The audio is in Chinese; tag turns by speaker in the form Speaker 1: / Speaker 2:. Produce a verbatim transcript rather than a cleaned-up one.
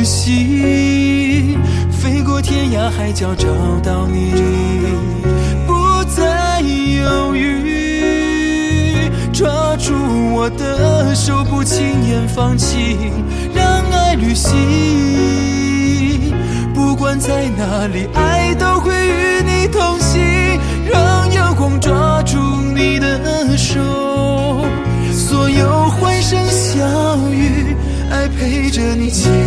Speaker 1: 行，飞过天涯海角找到你，不再犹豫，抓住我的手不轻言放弃，让爱旅行，不管在哪里，爱都会与你同行，让阳光抓住你的手，所有欢声笑语，爱陪着你前